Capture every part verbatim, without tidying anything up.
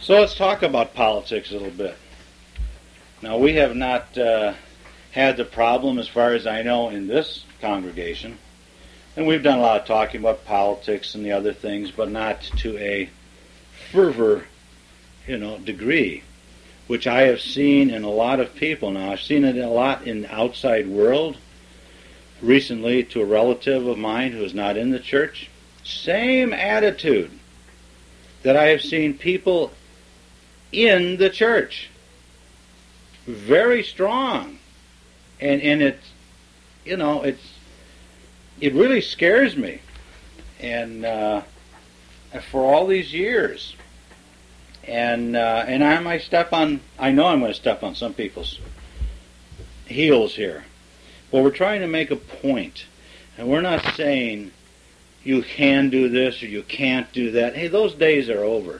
So let's talk about politics a little bit. Now, we have not uh, had the problem, as far as I know, in this congregation. And we've done a lot of talking about politics and the other things, but not to a fervor, you know, degree, which I have seen in a lot of people now. I've seen it a lot in the outside world. Recently, to a relative of mine who is not in the church, same attitude that I have seen people in the church. Very strong. And and it's, you know, it's it really scares me. And uh, for all these years. And uh, and I might step on, I know I'm going to step on some people's heels here. But we're trying to make a point. And we're not saying you can do this or you can't do that. Hey, those days are over.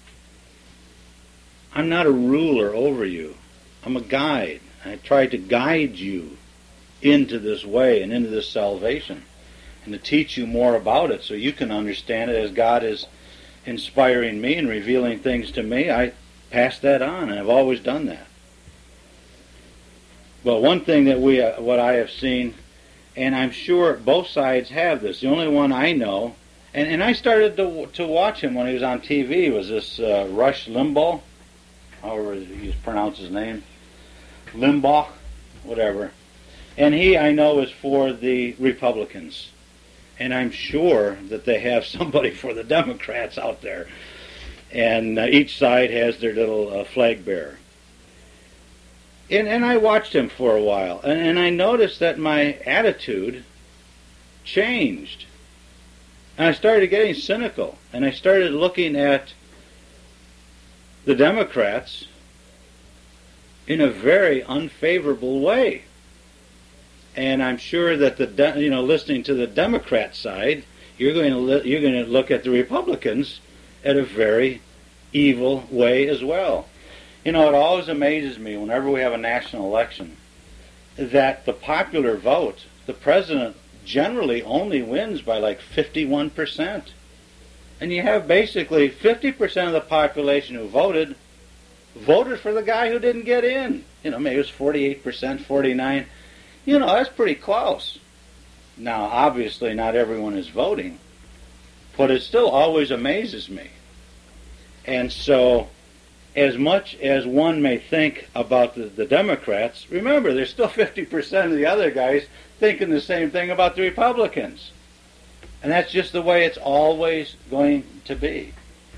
I'm not a ruler over you. I'm a guide. I try to guide you into this way and into this salvation and to teach you more about it so you can understand it as God is inspiring me and revealing things to me. I pass that on, and I've always done that. But one thing that we, uh, what I have seen, and I'm sure both sides have this, the only one I know, and, and I started to to watch him when he was on T V, was this uh, Rush Limbaugh, however you pronounce his name, Limbaugh, whatever. And he, I know, is for the Republicans. And I'm sure that they have somebody for the Democrats out there. And uh, each side has their little uh, flag bearer. And, and I watched him for a while. And, and I noticed that my attitude changed. And I started getting cynical. And I started looking at the Democrats in a very unfavorable way. And I'm sure that the de- you know listening to the Democrat side, you're going to li- you're going to look at the Republicans at a very evil way as well. You know, it always amazes me whenever we have a national election that the popular vote, the president generally only wins by like fifty-one percent. And you have basically fifty percent of the population who voted voted for the guy who didn't get in. You know, maybe it was forty-eight percent, forty-nine percent. You know, that's pretty close. Now, obviously, not everyone is voting, but it still always amazes me. And so, as much as one may think about the, the Democrats, remember, there's still fifty percent of the other guys thinking the same thing about the Republicans. And that's just the way it's always going to be.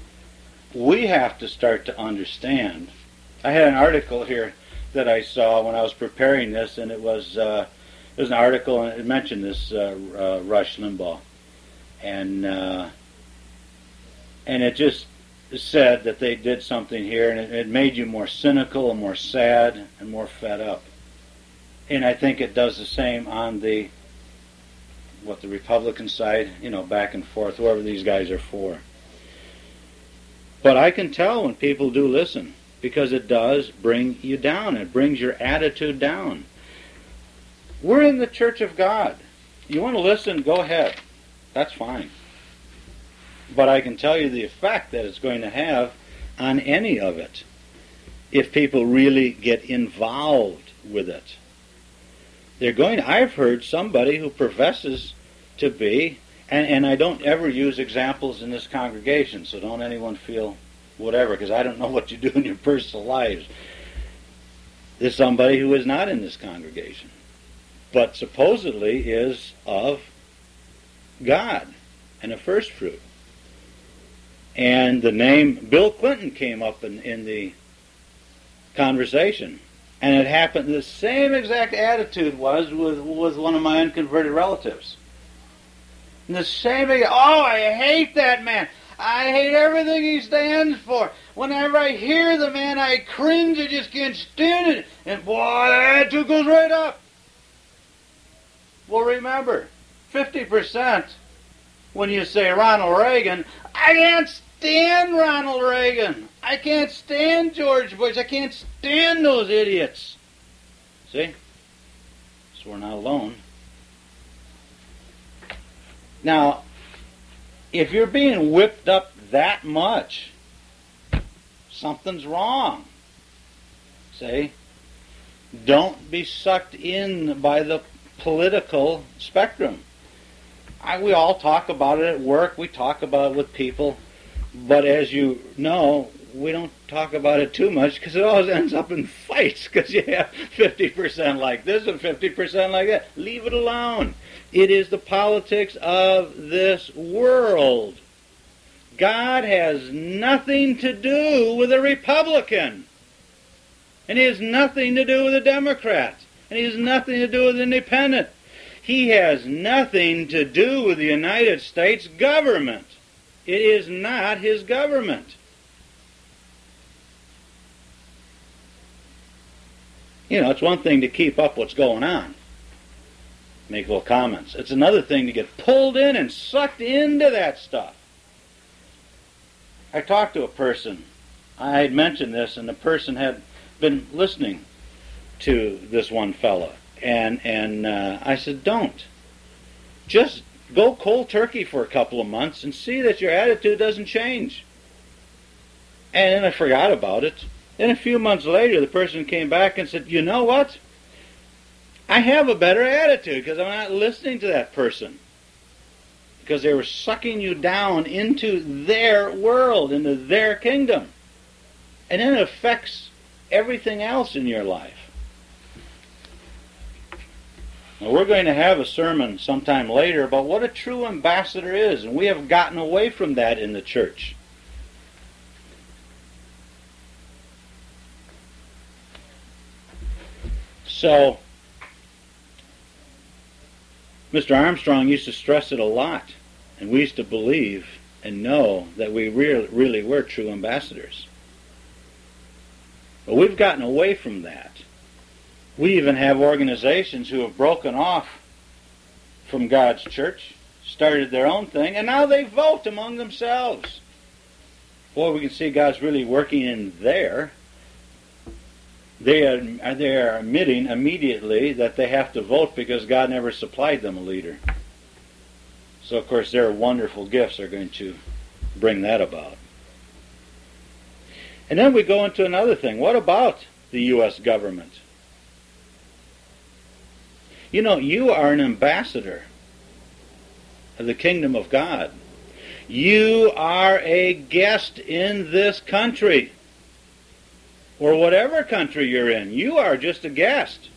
We have to start to understand. I had an article here that I saw when I was preparing this, and it was uh, it was an article, and it mentioned this uh, uh, Rush Limbaugh, and uh, and it just said that they did something here, and it, it made you more cynical and more sad and more fed up. And I think it does the same on the what the Republican side, you know, back and forth, whoever these guys are for. But I can tell when people do listen, because it does bring you down. It brings your attitude down. We're in the church of God. You want to listen, go ahead. That's fine. But I can tell you the effect that it's going to have on any of it if people really get involved with it. They're going to, I've heard somebody who professes to be, and, and I don't ever use examples in this congregation, so don't anyone feel whatever, because I don't know what you do in your personal lives. There's somebody who is not in this congregation, but supposedly is of God and a first fruit. And the name Bill Clinton came up in, in the conversation. And it happened, the same exact attitude was with, with one of my unconverted relatives. And the same, oh, I hate that man. I hate everything he stands for. Whenever I hear the man, I cringe. I just can't stand it. And boy, the attitude goes right up. Well, remember, fifty percent when you say Ronald Reagan, I can't stand Ronald Reagan. I can't stand George Bush. I can't stand those idiots. See? So we're not alone. Now, if you're being whipped up that much, something's wrong. See? Don't be sucked in by the political spectrum. I, we all talk about it at work. We talk about it with people. But as you know, we don't talk about it too much because it always ends up in fights because you have fifty percent like this and fifty percent like that. Leave it alone. It is the politics of this world. God has nothing to do with a Republican. And he has nothing to do with a Democrat. And he has nothing to do with an independent. He has nothing to do with the United States government. It is not his government. You know, it's one thing to keep up what's going on. Make little comments. It's another thing to get pulled in and sucked into that stuff. I talked to a person. I had mentioned this, and the person had been listening to this one fellow. And, and uh, I said, don't. Just go cold turkey for a couple of months and see that your attitude doesn't change. And then I forgot about it. Then a few months later, the person came back and said, you know what? I have a better attitude because I'm not listening to that person. Because they were sucking you down into their world, into their kingdom. And then it affects everything else in your life. Now, we're going to have a sermon sometime later about what a true ambassador is, and we have gotten away from that in the church. So, Mister Armstrong used to stress it a lot, and we used to believe and know that we really, really were true ambassadors. But we've gotten away from that. We even have organizations who have broken off from God's church, started their own thing, and now they vote among themselves. Boy, we can see God's really working in there. They are, they are admitting immediately that they have to vote because God never supplied them a leader. So, of course, their wonderful gifts are going to bring that about. And then we go into another thing. What about the U S government? You know, you are an ambassador of the kingdom of God. You are a guest in this country. Or whatever country you're in. You are just a guest.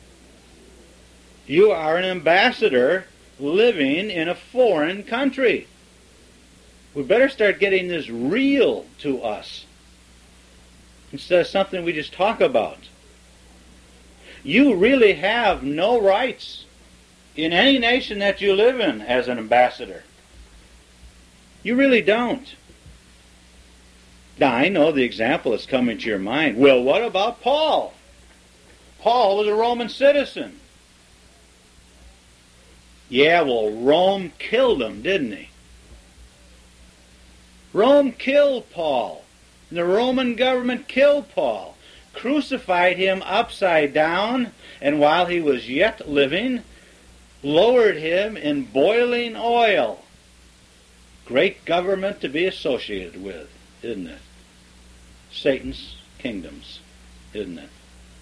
You are an ambassador living in a foreign country. We better start getting this real to us instead of something we just talk about. You really have no rights in any nation that you live in as an ambassador. You really don't. Now, I know the example that's coming to your mind. Well, what about Paul? Paul was a Roman citizen. Yeah, well, Rome killed him, didn't he? Rome killed Paul. The Roman government killed Paul, crucified him upside down, and while he was yet living, lowered him in boiling oil. Great government to be associated with, isn't it? Satan's kingdoms, isn't it?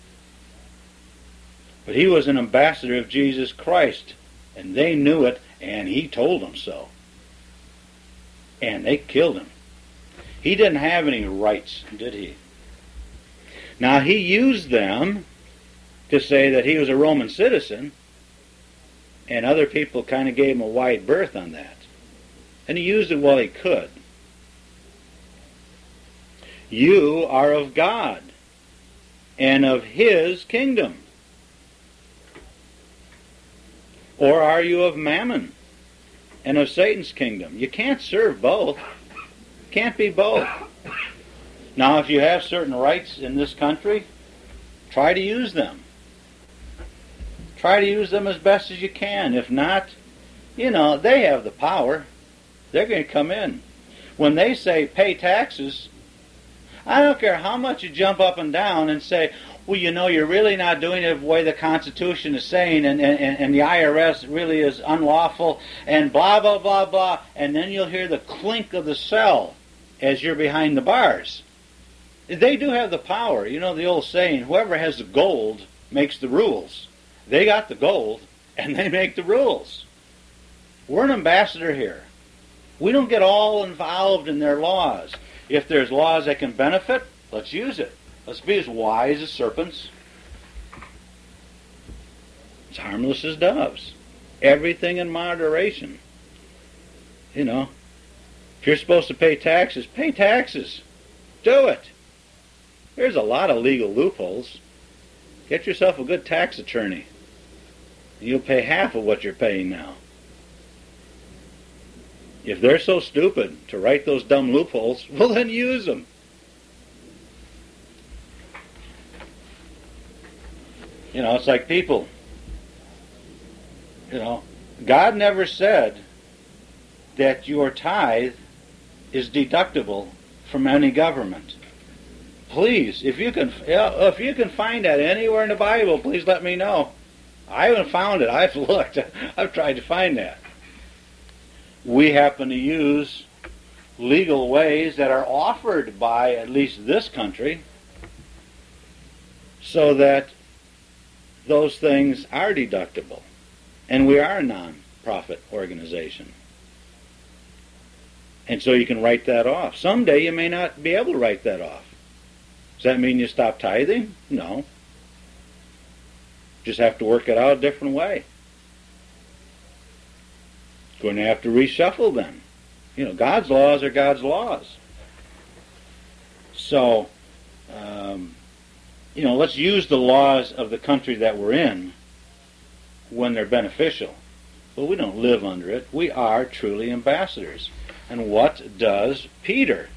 But he was an ambassador of Jesus Christ, and they knew it, and he told them so. And they killed him. He didn't have any rights, did he? Now, he used them to say that he was a Roman citizen, and other people kind of gave him a wide berth on that. And he used it while he could. You are of God and of His kingdom. Or are you of Mammon and of Satan's kingdom? You can't serve both. Can't be both. Now, if you have certain rights in this country, try to use them. Try to use them as best as you can. If not, you know, they have the power. They're going to come in. When they say pay taxes, I don't care how much you jump up and down and say, well, you know, you're really not doing it the way the Constitution is saying, and, and, and the I R S really is unlawful, and blah, blah, blah, blah, and then you'll hear the clink of the cell as you're behind the bars. They do have the power. You know the old saying, whoever has the gold makes the rules. They got the gold, and they make the rules. We're an ambassador here. We don't get all involved in their laws. If there's laws that can benefit, let's use it. Let's be as wise as serpents, as harmless as doves. Everything in moderation. You know, if you're supposed to pay taxes, pay taxes. Do it. There's a lot of legal loopholes. Get yourself a good tax attorney. And you'll pay half of what you're paying now. If they're so stupid to write those dumb loopholes, well then use them. You know, it's like people. You know, God never said that your tithe is deductible from any government. Please, if you can, if you can find that anywhere in the Bible, please let me know. I haven't found it. I've looked. I've tried to find that. We happen to use legal ways that are offered by at least this country so that those things are deductible. And we are a non-profit organization. And so you can write that off. Someday you may not be able to write that off. Does that mean you stop tithing? No. Just have to work it out a different way. Going to have to reshuffle then. You know, God's laws are God's laws. So, um, you know, let's use the laws of the country that we're in when they're beneficial. But we don't live under it. We are truly ambassadors. And what does Peter,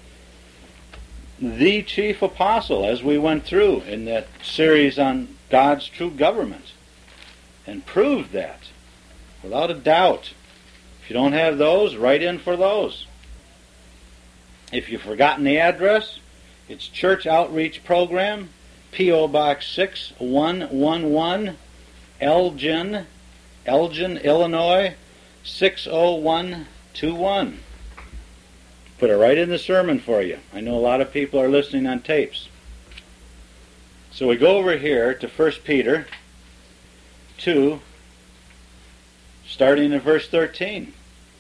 the chief apostle, as we went through in that series on God's true government, and proved that without a doubt? If you don't have those, write in for those. If you've forgotten the address, it's Church Outreach Program, P O Box six one one one, Elgin, Elgin, Illinois, six oh one two one. Put it right in the sermon for you. I know a lot of people are listening on tapes. So we go over here to First Peter two, starting in verse thirteen.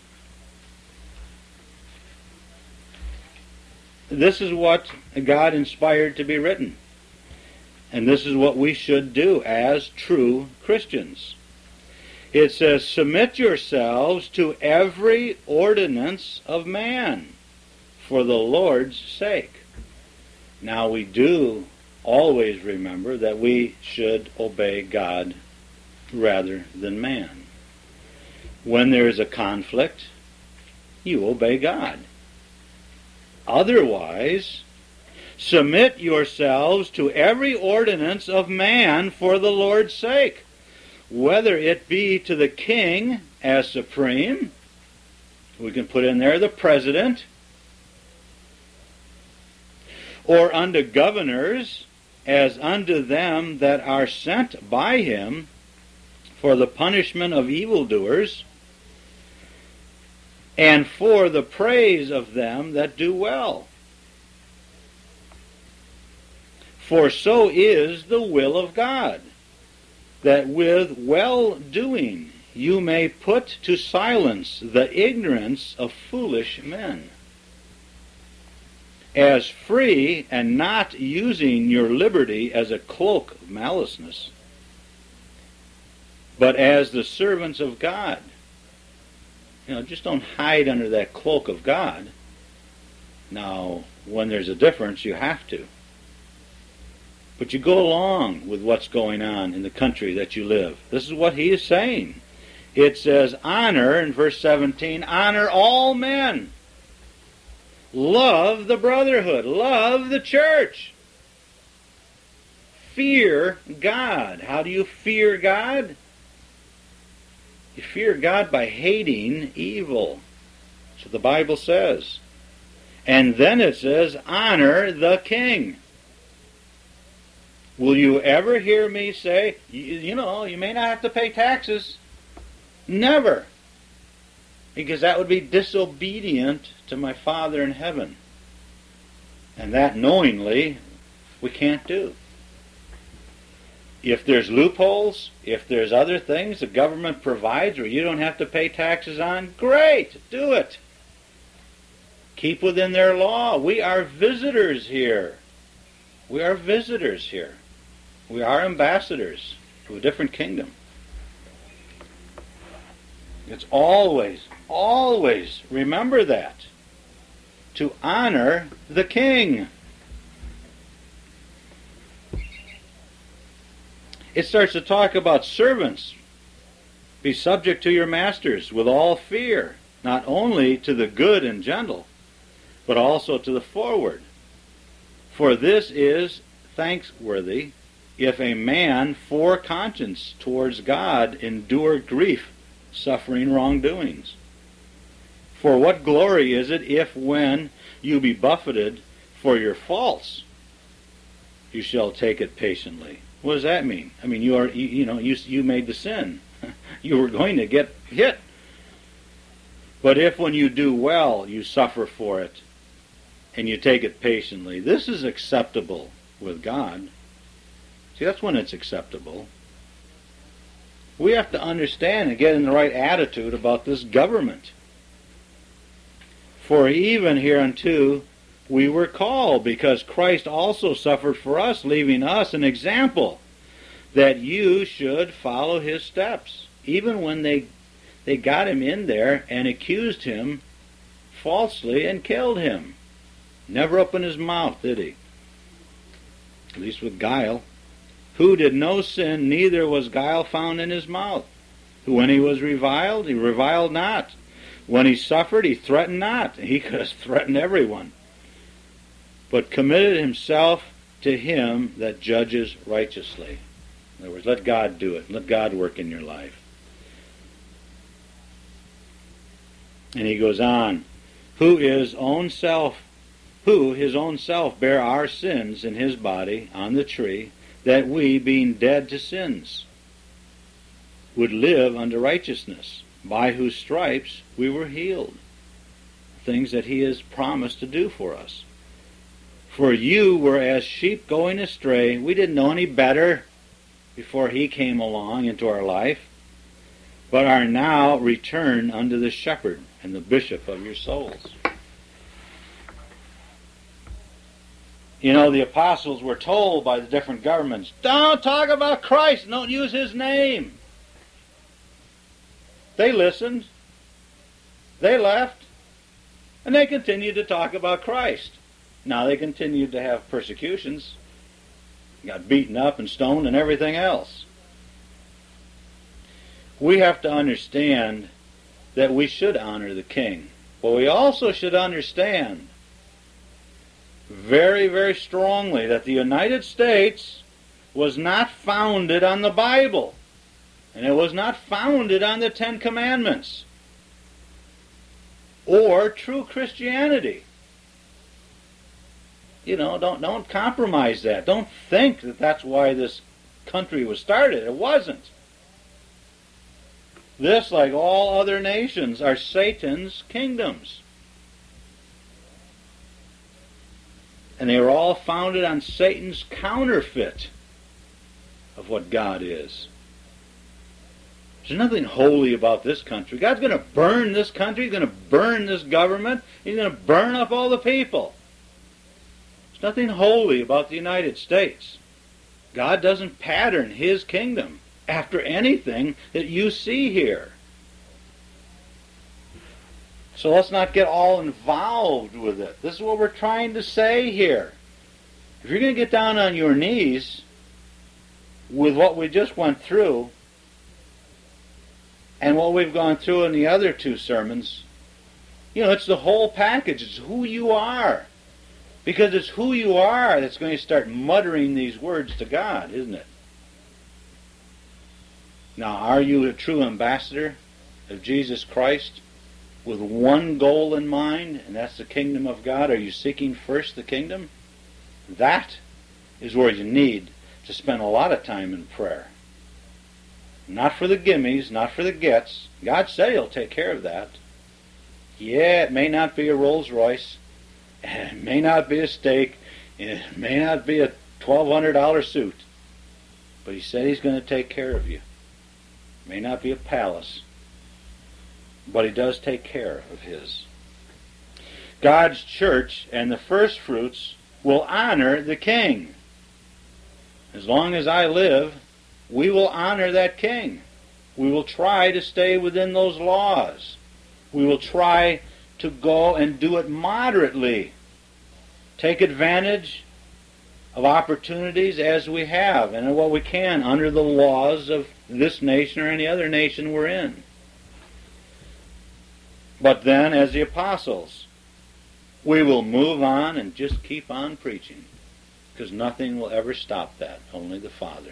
This is what God inspired to be written. And this is what we should do as true Christians. It says, submit yourselves to every ordinance of man for the Lord's sake. Now we do always remember that we should obey God rather than man. When there is a conflict, you obey God. Otherwise, submit yourselves to every ordinance of man for the Lord's sake, whether it be to the king as supreme, we can put in there the president, or unto governors as unto them that are sent by him for the punishment of evildoers, and for the praise of them that do well. For so is the will of God, that with well-doing you may put to silence the ignorance of foolish men, as free and not using your liberty as a cloak of maliceness, but as the servants of God. You know, just don't hide under that cloak of God. Now, when there's a difference, you have to. But you go along with what's going on in the country that you live. This is what he is saying. It says, honor, in verse seventeen, honor all men. Love the brotherhood. Love the church. Fear God. How do you fear God? You fear God by hating evil. That's what the Bible says. And then it says, honor the king. Will you ever hear me say, you, you know, you may not have to pay taxes? Never. Because that would be disobedient to my Father in heaven. And that knowingly we can't do. If there's loopholes, if there's other things the government provides where you don't have to pay taxes on, great, do it. Keep within their law. We are visitors here. We are visitors here. We are ambassadors to a different kingdom. It's always, always remember that. To honor the king. It starts to talk about servants. Be subject to your masters with all fear, not only to the good and gentle, but also to the forward. For this is thanksworthy, if a man for conscience towards God endure grief, suffering wrongdoings. For what glory is it if when you be buffeted for your faults, you shall take it patiently? What does that mean? I mean, you are, you, you know, you you made the sin. You were going to get hit. But if when you do well, you suffer for it, and you take it patiently, this is acceptable with God. See, that's when it's acceptable. We have to understand and get in the right attitude about this government. For even hereunto we were called, because Christ also suffered for us, leaving us an example, that you should follow his steps. Even when they they got him in there and accused him falsely and killed him. Never opened his mouth, did he? At least with guile. Who did no sin, neither was guile found in his mouth. Who when he was reviled, he reviled not. When he suffered, he threatened not. He could have threatened everyone. But committed himself to him that judges righteously. In other words, let God do it. Let God work in your life. And he goes on, who his own self, who his own self bare our sins in his body on the tree, that we, being dead to sins, would live unto righteousness, by whose stripes we were healed. Things that he has promised to do for us. For you were as sheep going astray. We didn't know any better before he came along into our life, but are now returned unto the shepherd and the bishop of your souls. You know, the apostles were told by the different governments, don't talk about Christ, don't use his name. They listened, they left, and they continued to talk about Christ. Now they continued to have persecutions, got beaten up and stoned and everything else. We have to understand that we should honor the king. But we also should understand very, very strongly that the United States was not founded on the Bible. And it was not founded on the Ten Commandments or true Christianity. You know, don't don't compromise that. Don't think that that's why this country was started. It wasn't. This, like all other nations, are Satan's kingdoms. And they were all founded on Satan's counterfeit of what God is. There's nothing holy about this country. God's going to burn this country. He's going to burn this government. He's going to burn up all the people. There's nothing holy about the United States. God doesn't pattern his kingdom after anything that you see here. So let's not get all involved with it. This is what we're trying to say here. If you're going to get down on your knees with what we just went through and what we've gone through in the other two sermons, you know, it's the whole package. It's who you are. Because it's who you are that's going to start muttering these words to God, isn't it? Now, are you a true ambassador of Jesus Christ with one goal in mind, and that's the kingdom of God? Are you seeking first the kingdom? That is where you need to spend a lot of time in prayer. Not for the gimmies, not for the gets. God said he'll take care of that. Yeah, it may not be a Rolls Royce, It may not be a steak. It may not be a twelve hundred dollars suit. But he said he's going to take care of you. It may not be a palace, but he does take care of his. God's church and the first fruits will honor the king. As long as I live, we will honor that king. We will try to stay within those laws. We will try to go and do it moderately. Take advantage of opportunities as we have and what we can under the laws of this nation or any other nation we're in. But then, as the apostles, we will move on and just keep on preaching, because nothing will ever stop that, only the Father.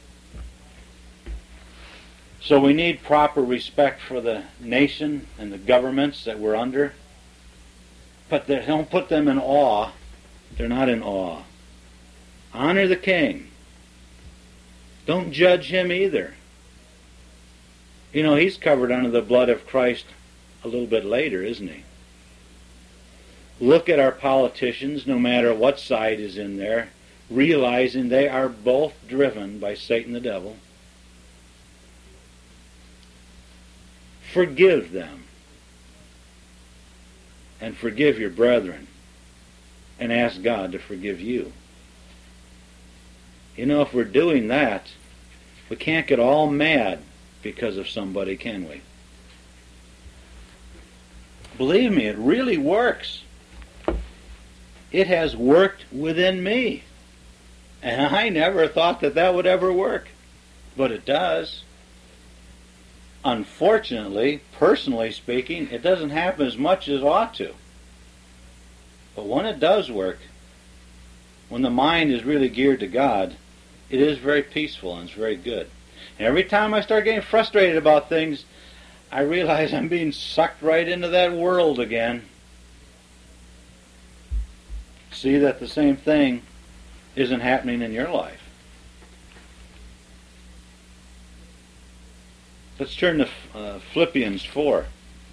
So we need proper respect for the nation and the governments that we're under, but they don't put them in awe. They're not in awe. Honor the king. Don't judge him either. You know, he's covered under the blood of Christ a little bit later, isn't he? Look at our politicians, no matter what side is in there, realizing they are both driven by Satan the devil. Forgive them. And forgive your brethren. And ask God to forgive you. You know, if we're doing that, we can't get all mad because of somebody, can we? Believe me, it really works. It has worked within me. And I never thought that that would ever work. But it does. Unfortunately, personally speaking, it doesn't happen as much as it ought to. But when it does work, when the mind is really geared to God, it is very peaceful and it's very good. And every time I start getting frustrated about things, I realize I'm being sucked right into that world again. See that the same thing isn't happening in your life. Let's turn to uh, Philippians four.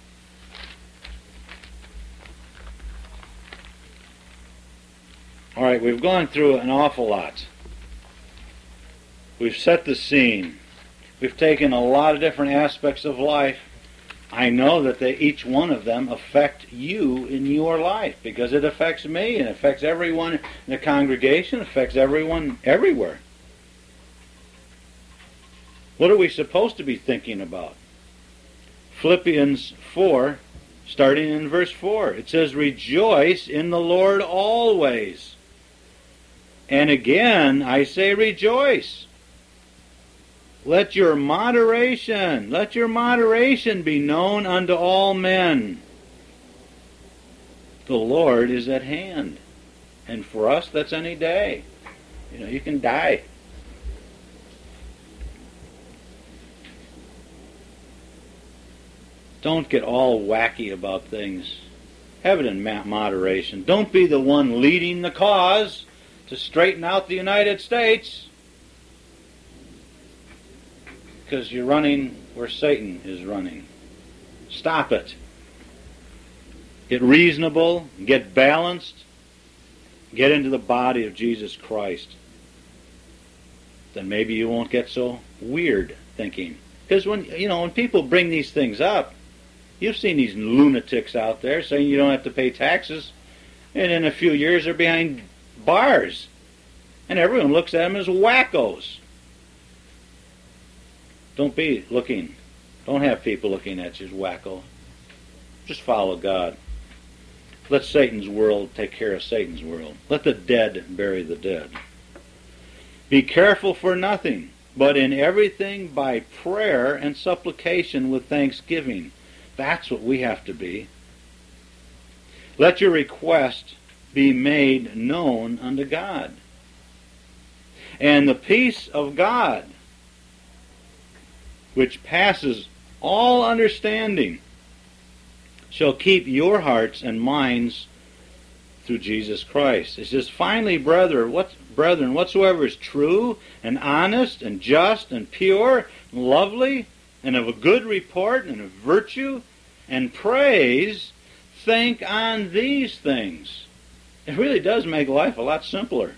All right, we've gone through an awful lot. We've set the scene. We've taken a lot of different aspects of life. I know that they, each one of them affect you in your life, because it affects me and affects everyone in the congregation, affects everyone everywhere. What are we supposed to be thinking about? Philippians four, starting in verse four, it says, "Rejoice in the Lord always. And again, I say rejoice. Let your moderation, let your moderation be known unto all men. The Lord is at hand." And for us, that's any day. You know, you can die. Don't get all wacky about things. Have it in moderation. Don't be the one leading the cause to straighten out the United States, because you're running where Satan is running. Stop it. Get reasonable, get balanced, get into the body of Jesus Christ. Then maybe you won't get so weird thinking. Because when you know when people bring these things up, you've seen these lunatics out there saying you don't have to pay taxes, and in a few years they're behind bars, and everyone looks at them as wackos. Don't be looking, don't have people looking at you as wacko. Just follow God. Let Satan's world take care of Satan's world. Let the dead bury the dead. Be careful for nothing, but in everything by prayer and supplication with thanksgiving. That's what we have to be. Let your request be made known unto God. And the peace of God, which passes all understanding, shall keep your hearts and minds through Jesus Christ. It says, finally, brethren, what, brethren, whatsoever is true and honest and just and pure and lovely and of a good report and of virtue and praise, think on these things. It really does make life a lot simpler.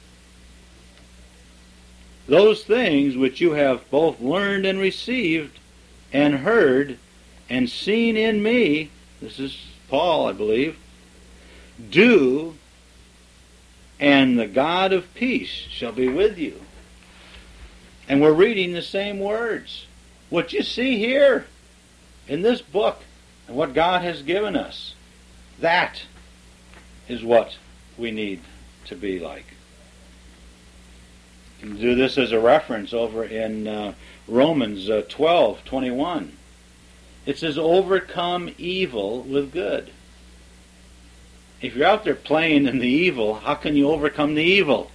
Those things which you have both learned and received and heard and seen in me, this is Paul, I believe, do, and the God of peace shall be with you. And we're reading the same words. What you see here in this book and what God has given us, that is what we need to be like. You can do this as a reference over in uh, Romans uh, twelve twenty-one. It says, overcome evil with good. If you're out there playing in the evil, how can you overcome the evil?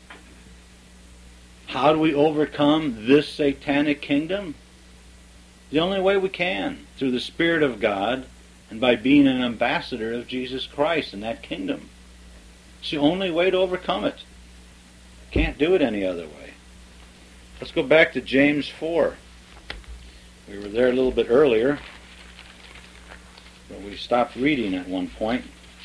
How do we overcome this satanic kingdom? The only way we can, through the Spirit of God and by being an ambassador of Jesus Christ in that kingdom. It's the only way to overcome it. Can't do it any other way. Let's go back to James four. We were there a little bit earlier, but we stopped reading at one point.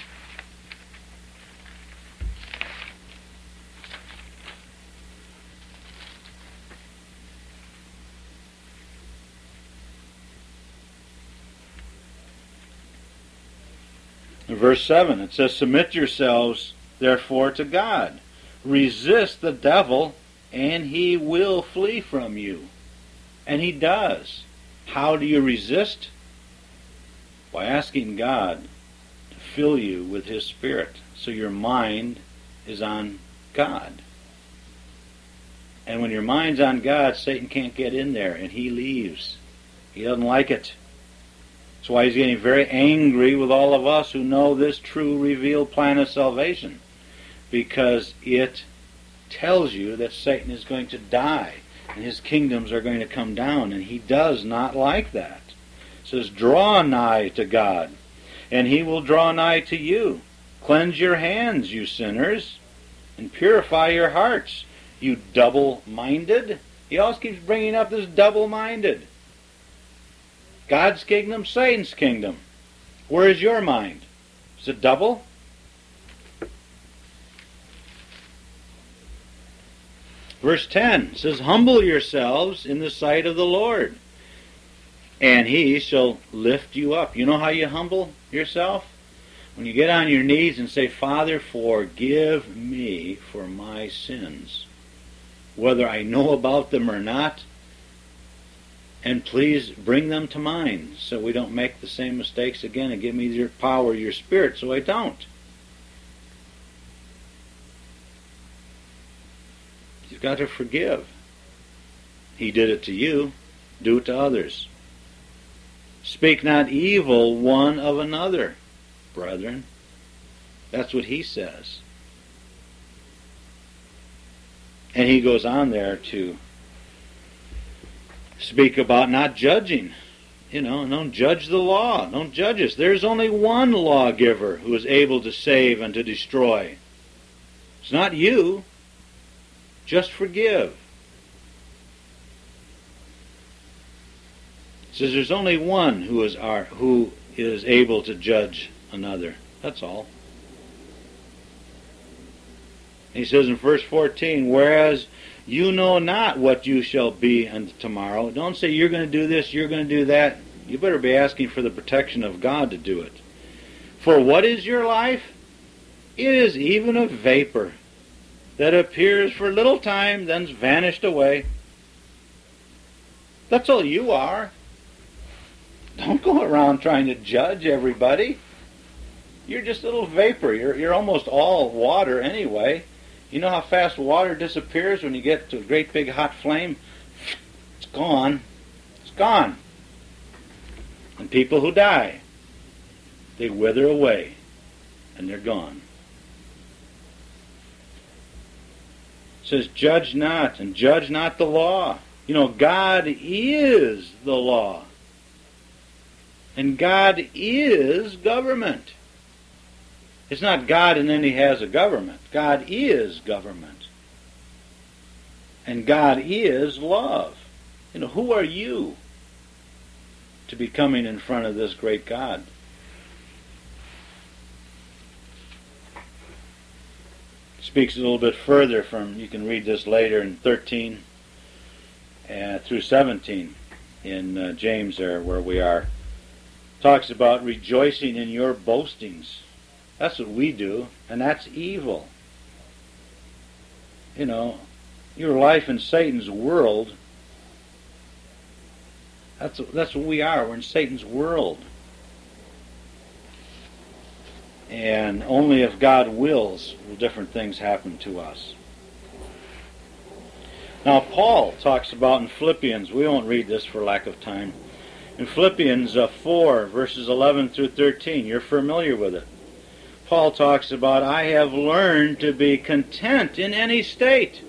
In verse seven, it says, submit yourselves, therefore, to God. Resist the devil, and he will flee from you. And he does. How do you resist? By asking God to fill you with His Spirit, so your mind is on God. And when your mind's on God, Satan can't get in there, and he leaves. He doesn't like it. That's why he's getting very angry with all of us who know this true revealed plan of salvation, because it tells you that Satan is going to die and his kingdoms are going to come down, and he does not like that. It says, draw nigh to God, and he will draw nigh to you. Cleanse your hands, you sinners, and purify your hearts, you double-minded. He always keeps bringing up this double-minded. God's kingdom, Satan's kingdom. Where is your mind? Is it double? Verse ten says, humble yourselves in the sight of the Lord, and He shall lift you up. You know how you humble yourself? When you get on your knees and say, Father, forgive me for my sins, whether I know about them or not, and please bring them to mind so we don't make the same mistakes again, and give me your power, your Spirit, so I don't. You've got to forgive. He did it to you. Do it to others. Speak not evil one of another, brethren. That's what he says. And he goes on there to speak about not judging. You know, don't judge the law. Don't judge us. There's only one lawgiver who is able to save and to destroy. It's not you. Just forgive. It says there's only one who is our, who is able to judge another. That's all. He says in verse fourteen, whereas you know not what you shall be unto tomorrow. Don't say you're going to do this, you're going to do that. You better be asking for the protection of God to do it. For what is your life? It is even a vapor that appears for a little time, then's vanished away. That's all you are. Don't go around trying to judge everybody. You're just a little vapor. You're, you're almost all water anyway. You know how fast water disappears when you get to a great big hot flame? It's gone. It's gone. And people who die, they wither away, and they're gone. It says, judge not, and judge not the law. You know, God is the law. And God is government. It's not God and then He has a government. God is government. And God is love. You know, who are you to be coming in front of this great God? speaks a little bit further from, you can read this later in thirteen uh, through seventeen in uh, James there where we are. Talks about rejoicing in your boastings. That's what we do, and that's evil. You know, your life in Satan's world, that's, that's what we are. We're in Satan's world. And only if God wills will different things happen to us. Now, Paul talks about in Philippians, we won't read this for lack of time, in Philippians uh, four, verses eleven through thirteen, you're familiar with it. Paul talks about, I have learned to be content in any state.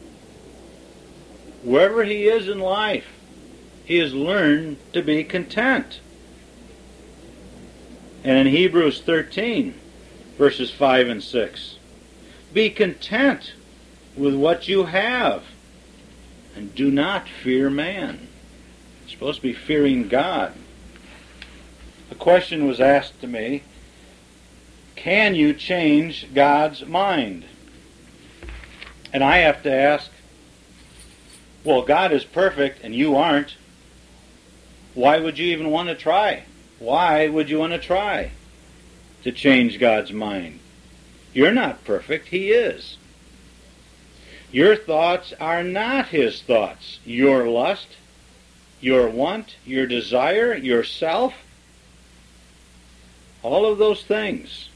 Wherever he is in life, he has learned to be content. And in Hebrews thirteen, verses five and six, be content with what you have, and do not fear man. You're supposed to be fearing God. A question was asked to me, can you change God's mind? And I have to ask, well, God is perfect and you aren't. Why would you even want to try? Why would you want to try to change God's mind? You're not perfect. He is. Your thoughts are not His thoughts. Your lust, your want, your desire, yourself, all of those things.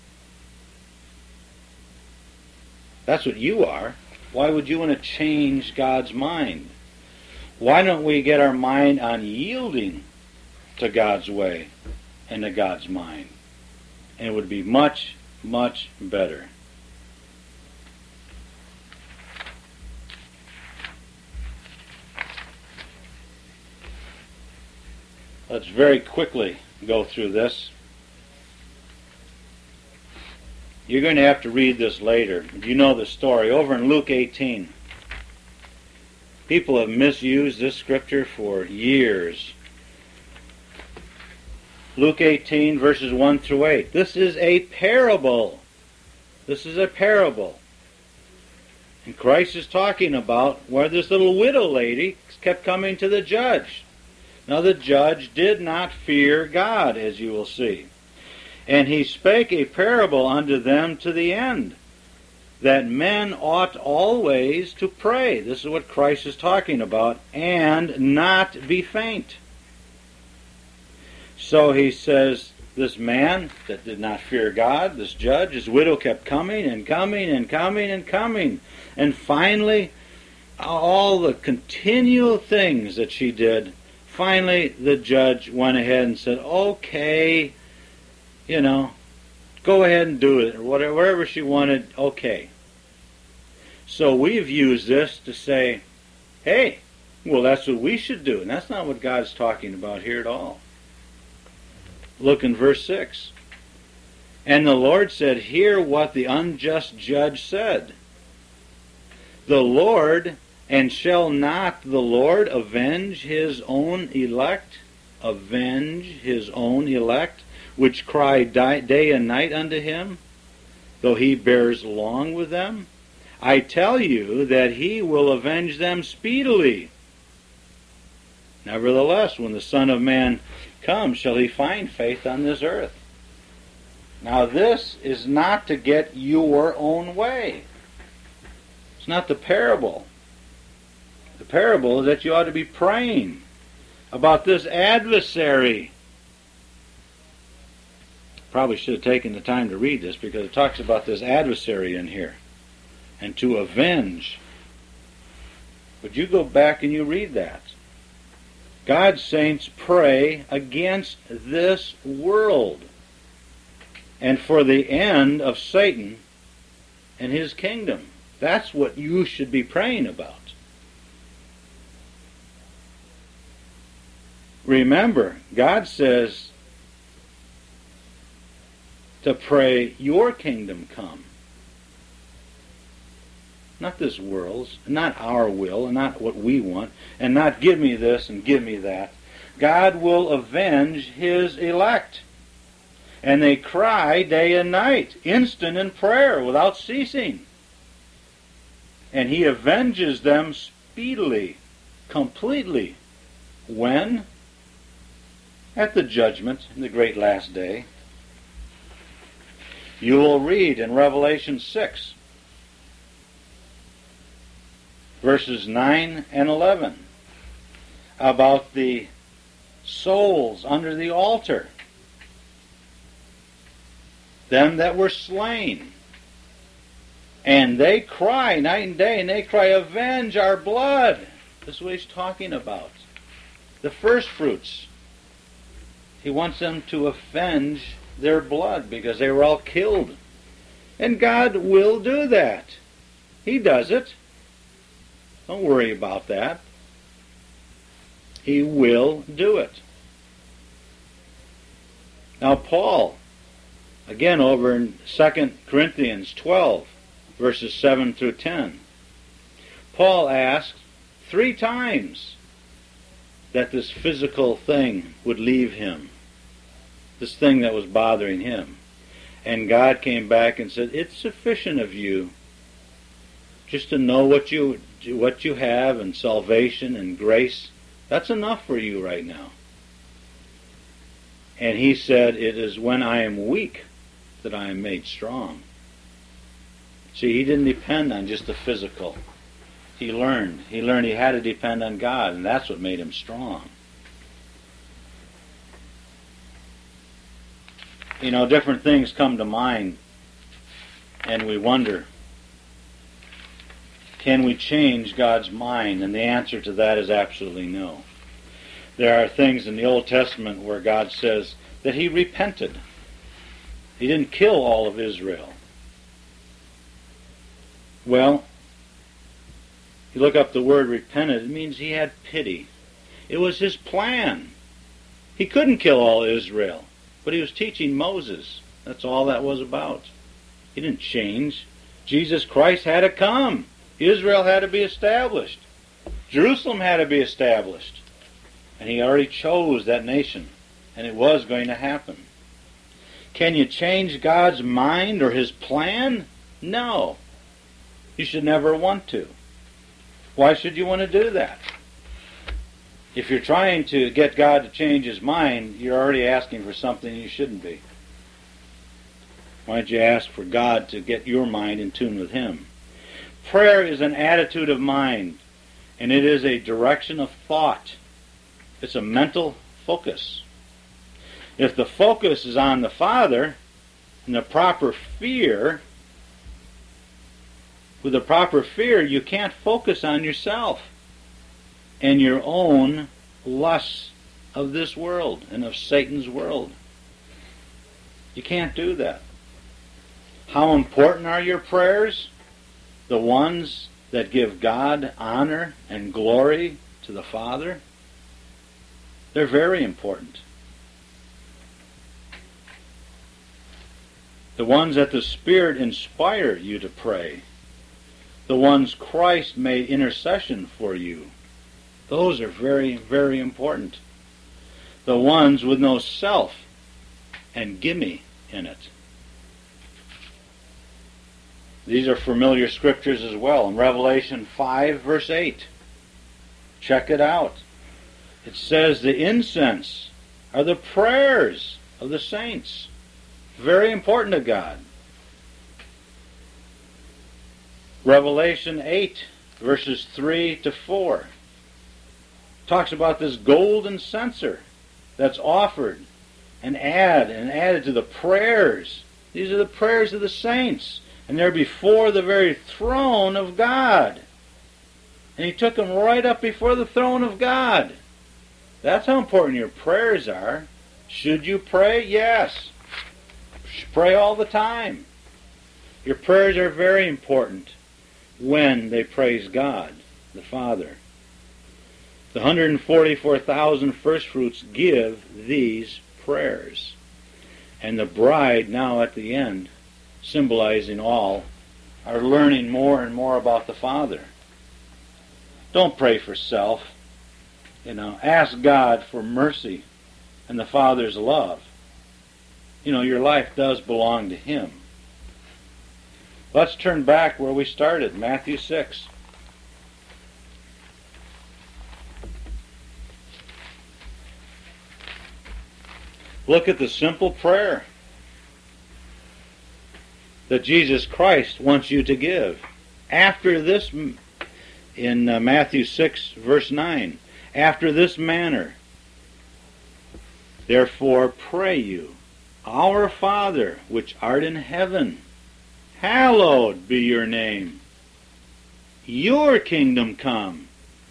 That's what you are. Why would you want to change God's mind? Why don't we get our mind on yielding to God's way and to God's mind? And it would be much, much better. Let's very quickly go through this. You're going to have to read this later. You know the story. Over in Luke eighteen, people have misused this scripture for years. Luke eighteen, verses one through eight. This is a parable. This is a parable. And Christ is talking about where this little widow lady kept coming to the judge. Now the judge did not fear God, as you will see. And he spake a parable unto them to the end, that men ought always to pray. This is what Christ is talking about, and not be faint. So he says, this man that did not fear God, this judge, his widow kept coming and coming and coming and coming. And finally, all the continual things that she did, finally the judge went ahead and said, okay, you know, go ahead and do it, or whatever, wherever she wanted, okay. So we've used this to say, hey, well, that's what we should do. And that's not what God's talking about here at all. Look in verse six. And the Lord said, hear what the unjust judge said. The Lord, and shall not the Lord avenge his own elect? Avenge his own elect, which cry day and night unto him, though he bears long with them? I tell you that he will avenge them speedily. Nevertheless, when the Son of Man comes, shall he find faith on this earth? Now this is not to get your own way. It's not the parable. The parable is that you ought to be praying about this adversary. Probably should have taken the time to read this, because it talks about this adversary in here, and to avenge. But you go back and you read that. God's saints pray against this world and for the end of Satan and his kingdom. That's what you should be praying about. Remember, God says to pray, your kingdom come. Not this world's, not our will, and not what we want, and not give me this and give me that. God will avenge his elect. And they cry day and night, instant in prayer, without ceasing. and he avenges them speedily, completely. When? At the judgment in the great last day. You will read in Revelation six, verses nine and eleven, about the souls under the altar, them that were slain. And they cry night and day, and they cry, avenge our blood. This is what he's talking about. The first fruits. He wants them to avenge their blood because they were all killed. And God will do that. He does it. Don't worry about that. He will do it. Now Paul, again over in Second Corinthians twelve, verses seven through ten, Paul asked three times that this physical thing would leave him, this thing that was bothering him. And God came back and said, it's sufficient of you just to know what you what you have and salvation and grace. That's enough for you right now. And he said, it is when I am weak that I am made strong. See, he didn't depend on just the physical. He learned. He learned he had to depend on God, and that's what made him strong. You know, different things come to mind, and we wonder, can we change God's mind? And the answer to that is absolutely no. There are things in the Old Testament where God says that he repented. He didn't kill all of Israel. Well, you look up the word repented, it means he had pity. It was his plan. He couldn't kill all Israel, but he was teaching Moses. That's all that was about. He didn't change. Jesus Christ had to come. Israel had to be established. Jerusalem had to be established. And he already chose that nation, and it was going to happen. Can you change God's mind or his plan? No. You should never want to. Why should you want to do that? If you're trying to get God to change his mind, you're already asking for something you shouldn't be. Why don't you ask for God to get your mind in tune with him? Prayer is an attitude of mind, and it is a direction of thought. It's a mental focus. If the focus is on the Father, and the proper fear, with the proper fear, you can't focus on yourself and your own lusts of this world and of Satan's world. You can't do that. How important are your prayers? The ones that give God honor and glory to the Father? They're very important. The ones that the Spirit inspired you to pray. The ones Christ made intercession for you. Those are very, very important. The ones with no self and gimme in it. These are familiar scriptures as well. In Revelation five, verse eight. Check it out. It says the incense are the prayers of the saints. Very important to God. Revelation eight, verses three to four. Talks about this golden censer that's offered and add and added to the prayers. These are the prayers of the saints. And they're before the very throne of God. And he took them right up before the throne of God. That's how important your prayers are. Should you pray? Yes. Pray all the time. Your prayers are very important when they praise God, the Father. The one hundred forty-four thousand firstfruits give these prayers. And the bride now at the end, symbolizing all, are learning more and more about the Father. Don't pray for self. You know, ask God for mercy and the Father's love. You know, your life does belong to him. Let's turn back where we started, Matthew six. Look at the simple prayer that Jesus Christ wants you to give. After this, in uh, Matthew six, verse nine, after this manner, therefore pray you, Our Father, which art in heaven, hallowed be your name. Your kingdom come.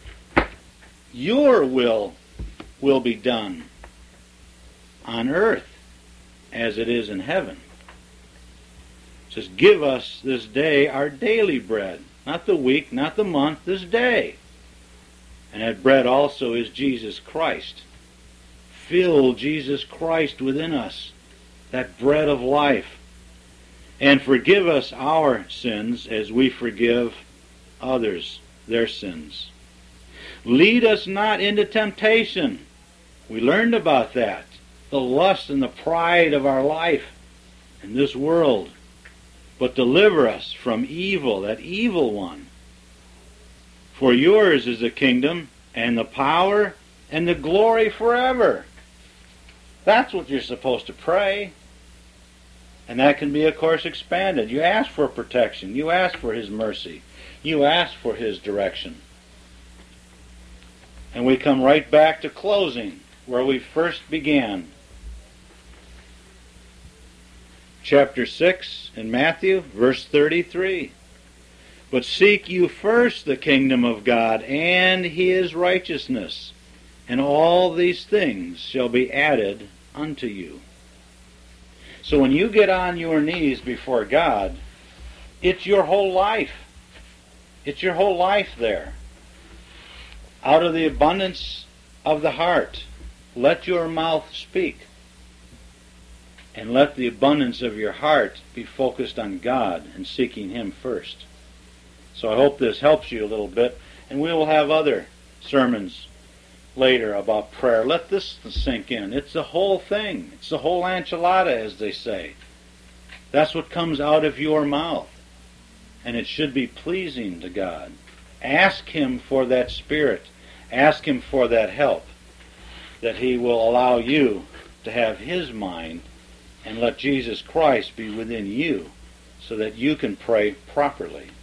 Your will will be done on earth as it is in heaven. It says, give us this day our daily bread. Not the week, not the month, this day. And that bread also is Jesus Christ. Fill Jesus Christ within us, that bread of life. And forgive us our sins as we forgive others their sins. Lead us not into temptation. We learned about that. The lust and the pride of our life in this world. But deliver us from evil, that evil one. For yours is the kingdom and the power and the glory forever. That's what you're supposed to pray. And that can be, of course, expanded. You ask for protection. You ask for His mercy. You ask for His direction. And we come right back to closing, where we first began. Chapter six in Matthew, verse thirty-three. But seek you first the kingdom of God and His righteousness, and all these things shall be added unto you. So when you get on your knees before God, it's your whole life. It's your whole life there. Out of the abundance of the heart, let your mouth speak. And let the abundance of your heart be focused on God and seeking Him first. So I hope this helps you a little bit. And we will have other sermons later about prayer. Let this sink in. It's the whole thing. It's the whole enchilada, as they say. That's what comes out of your mouth. And it should be pleasing to God. Ask Him for that Spirit. Ask Him for that help, that He will allow you to have His mind, and let Jesus Christ be within you so that you can pray properly.